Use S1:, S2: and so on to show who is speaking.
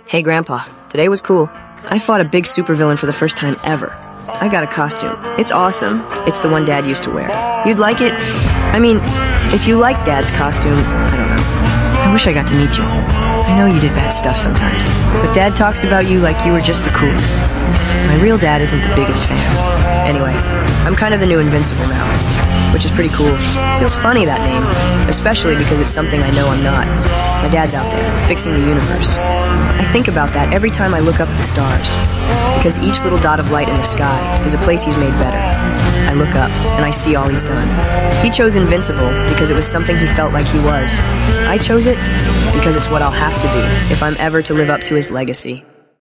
S1: Hey Grandpa, today was cool. I fought a big supervillain for the first time ever. I got a costume. It's awesome. It's the one Dad used to wear. You'd like it? I mean, if you like Dad's costume, I don't know. I wish I got to meet you. I know you did bad stuff sometimes, but Dad talks about you like you were just the coolest. My real dad isn't the biggest fan. Anyway, I'm kind of the new Invincible now, which is pretty cool. Feels funny, that name, especially because it's something I know I'm not. My dad's out there, fixing the universe. I think about that every time I look up at the stars, because each little dot of light in the sky is a place he's made better. I look up, and I see all he's done. He chose Invincible because it was something he felt like he was. I chose it because it's what I'll have to be if I'm ever to live up to his legacy.